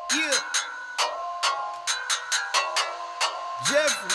Yeah. Jeffrey.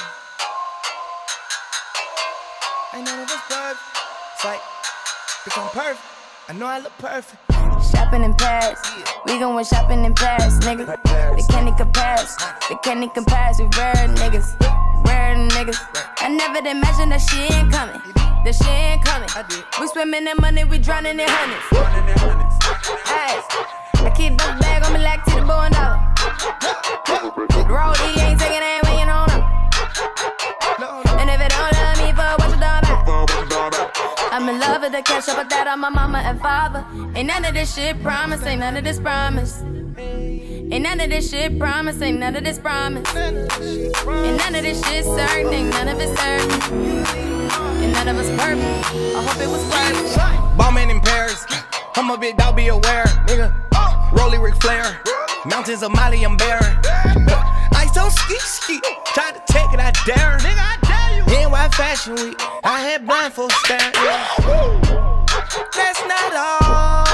Ain't none of us perfect. It's like, become perfect. I know I look perfect. Shopping in Paris, we going shopping in Paris, niggas. They can't compare us, they can't compare us. We rare niggas, rare niggas. I never imagined that shit ain't coming, that shit ain't coming. We swimming in money, we drowning in hundreds. Hey, I keep the bag on me like to the bow and dollar. Roadie ain't taking that when you don't know. And if it don't love me for what you done about, I'm in love with the cash up, but that on my mama and father. Ain't none of this shit promise, ain't none of this promise. Ain't none of this shit promise, ain't none of this promise. Ain't none of this shit certain, ain't none of it certain. And none of us perfect, I hope it was worth it. Ballman in Paris, I'm a bit dog, be aware, nigga. Rolly Ric Flair, mountains of Mali, I'm bearing. Ice on ski, try to take it, I dare. Nigga, I dare you. NY Fashion Week, I had blindfold staring. That's not all.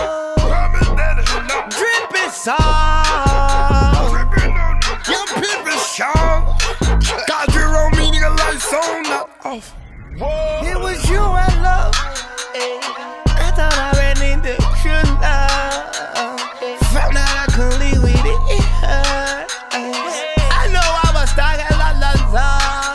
Drippin' salt. Young Pippin' Shaw. Got zero meaning, a lights on, not off. It was you I loved. I thought I ran into true love. Found out I couldn't leave with it. I know I was stuck at la la la.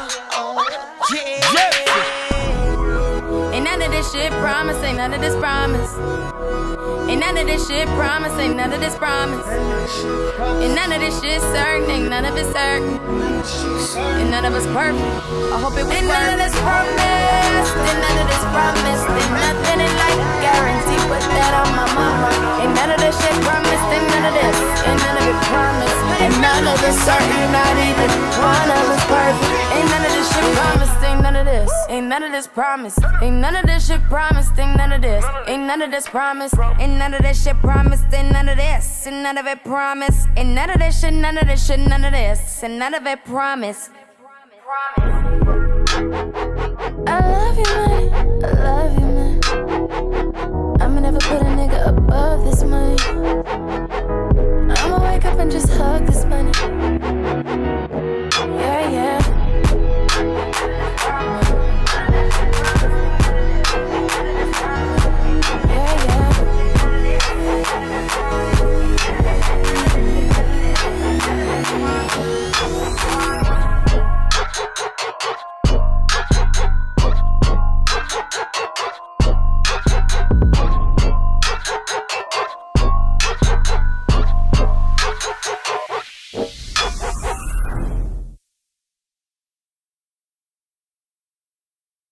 Ain't none of this shit promise, ain't none of this promise. Ain't none of this shit promise, ain't none of this promise. Ain't none of this shit certain, ain't none of it certain. Ain't none of us perfect, I hope it was ain't none of this promise, ain't none of this promise. Ain't nothing in life guaranteed, put that on my mama. Ain't none of this shit promised, ain't none of this. Ain't none of it promised, ain't none of this certain. Not even one of us perfect. Ain't none of this shit promised, ain't none of this. Ain't none of this promised, ain't none of this shit promised, ain't none of this. Ain't none of this promised, ain't none of this shit promised, ain't none of this. Ain't none of it promised, ain't none of this shit, none of this shit, none of this. And none of it promised. I love you, man. I love you, man. I'ma never put a nigga